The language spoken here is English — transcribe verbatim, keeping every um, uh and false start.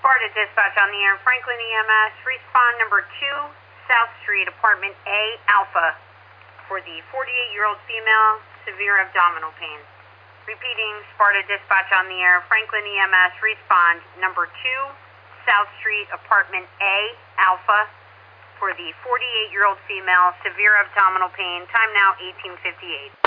Sparta Dispatch on the air. Franklin E M S, respond number two, South Street, apartment A, Alpha, for the forty-eight-year-old female, severe abdominal pain. Repeating, Sparta Dispatch on the air. Franklin E M S, respond number two, South Street, apartment A, Alpha, for the forty-eight-year-old female, severe abdominal pain. Time now eighteen fifty-eight.